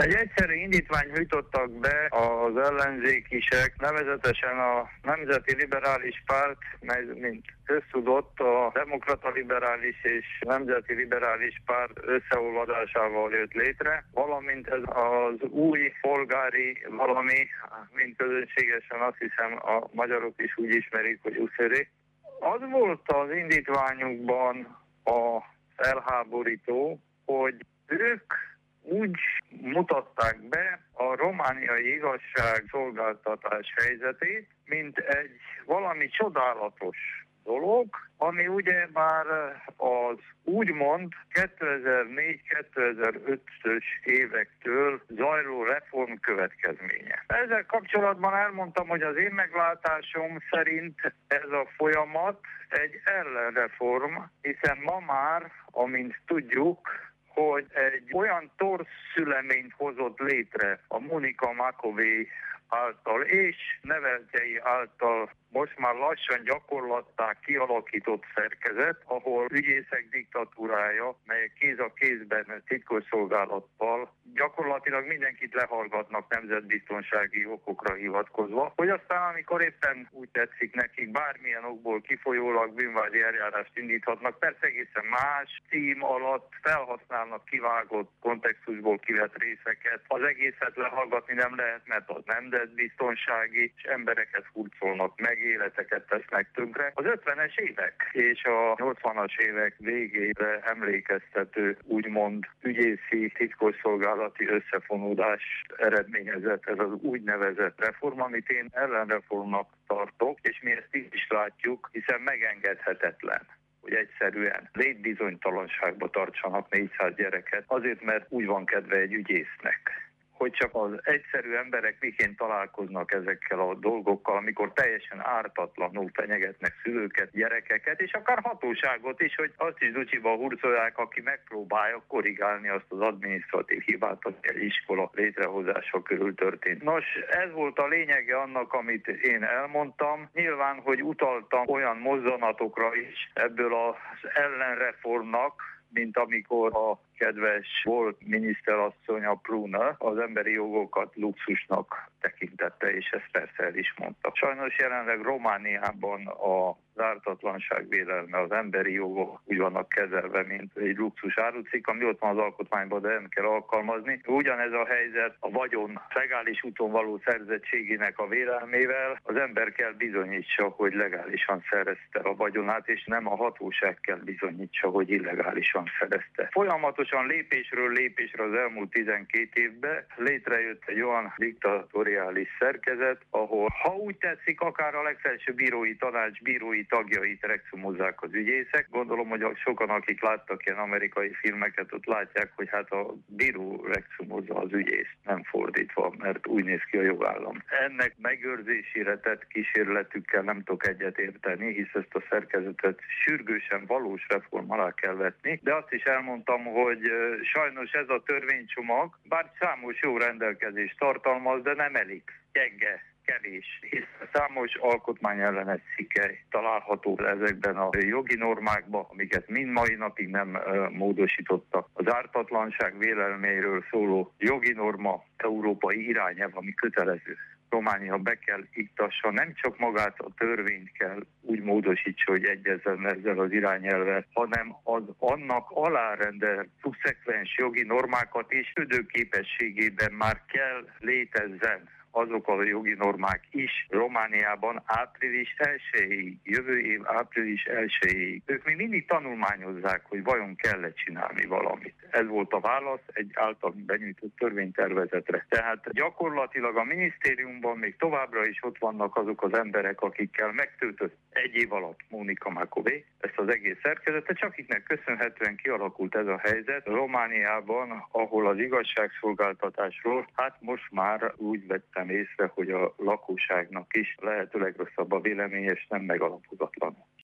Egy egyszerű indítványt nyújtottak be az ellenzékisek, nevezetesen a Nemzeti Liberális Párt, mely mint köztudott a Demokrata Liberális és Nemzeti Liberális Párt összeolvadásával jött létre, valamint ez az új polgári valami, mint közönségesen azt hiszem a magyarok is úgy ismerik, hogy USZR. Az volt az indítványukban a felháborító, hogy ők úgy mutatták be a romániai igazságszolgáltatás helyzetét, mint egy valami csodálatos dolog, ami ugye már az úgymond 2004-2005-ös évektől zajló reform következménye. Ezzel kapcsolatban elmondtam, hogy az én meglátásom szerint ez a folyamat egy ellenreform, hiszen ma már, amint tudjuk, hogy egy olyan torz-szüleményt hozott létre a Monika Macovei által és neveltjei által most már lassan gyakorlattá kialakított szerkezet, ahol ügyészek diktatúrája, melyek kéz a kézben titkosszolgálattal gyakorlatilag mindenkit lehallgatnak nemzetbiztonsági okokra hivatkozva, hogy aztán amikor éppen úgy tetszik nekik, bármilyen okból kifolyólag bűnvádi eljárást indíthatnak, persze egészen más cím alatt felhasználnak kivágott kontextusból kivett részeket. Az egészet lehallgatni nem lehet, mert az nemzetbiztonsági, és embereket hurcolnak meg, életeket tesznek tönkre. Az 50-es évek és a 80-as évek végére emlékeztető úgymond ügyészi titkosszolgálati összefonódás eredményezett ez az úgynevezett reform, amit én ellenreformnak tartok, és mi ezt is látjuk, hiszen megengedhetetlen, hogy egyszerűen létbizonytalanságba tartsanak 400 gyereket, azért mert úgy van kedve egy ügyésznek, hogy csak az egyszerű emberek miként találkoznak ezekkel a dolgokkal, amikor teljesen ártatlanul fenyegetnek szülőket, gyerekeket, és akár hatóságot is, hogy azt is ducsiba hurcolják, aki megpróbálja korrigálni azt az adminisztratív hibát, ami egy iskola létrehozása körül történt. Nos, ez volt a lényege annak, amit én elmondtam. Nyilván, hogy utaltam olyan mozzanatokra is ebből az ellenreformnak, mint amikor a kedves volt miniszterasszony, a Pruna, az emberi jogokat luxusnak tekintette, és ezt persze el is mondta. Sajnos jelenleg Romániában a ártatlanság vélelme, az emberi jogok úgy vannak kezelve, mint egy luxus árucikk, ami ott van az alkotmányban, de nem kell alkalmazni. Ugyanez a helyzet a vagyon legális úton való szerzettségének a vélelmével. Az ember kell bizonyítsa, hogy legálisan szerezte a vagyonát, és nem a hatóság kell bizonyítsa, hogy illegálisan szerezte. Folyamatosan lépésről lépésre az elmúlt 12 évben létrejött egy olyan diktatóriális szerkezet, ahol, ha úgy tetszik, akár a legfelsőbb bírói tanács bírói tagjait rekszumozzák az ügyészek. Gondolom, hogy sokan, akik láttak ilyen amerikai filmeket, ott látják, hogy hát a bíró rekszumozza az ügyészt, nem fordítva, mert úgy néz ki a jogállam. Ennek megőrzésére tett kísérletükkel nem tudok egyet érteni, hisz ezt a szerkezetet sürgősen valós reform alá kell vetni, de azt is elmondtam, hogy sajnos ez a törvénycsomag, bár számos jó rendelkezést tartalmaz, de nem elég, gyenge, kevés, hisz számos alkotmányellenes cikke található ezekben a jogi normákban, amiket mind mai napig nem módosítottak. Az ártatlanság vélelméről szóló jogi norma, európai irányelv, ami kötelező. Románia be kell iktassa, nem csak magát a törvényt kell úgy módosítsa, hogy egyezzen ezzel az irányelvvel, hanem az annak alárendelt szubszekvens jogi normákat és tüdőképességében már kell létezzen azok a jogi normák is Romániában április 1-ig, jövő év április 1-ig. Ők még mindig tanulmányozzák, hogy vajon kell-e csinálni valamit. Ez volt a válasz egy által benyújtott törvénytervezetre. Tehát gyakorlatilag a minisztériumban még továbbra is ott vannak azok az emberek, akikkel megtöltött egy év alatt Monika Macovei ezt az egész szerkezetet, csak akiknek köszönhetően kialakult ez a helyzet Romániában, ahol az igazságszolgáltatásról, hát most már úgy vettem észre, hogy a lakosságnak is lehetőleg rosszabb a vélemény, és nem megalapozatlan.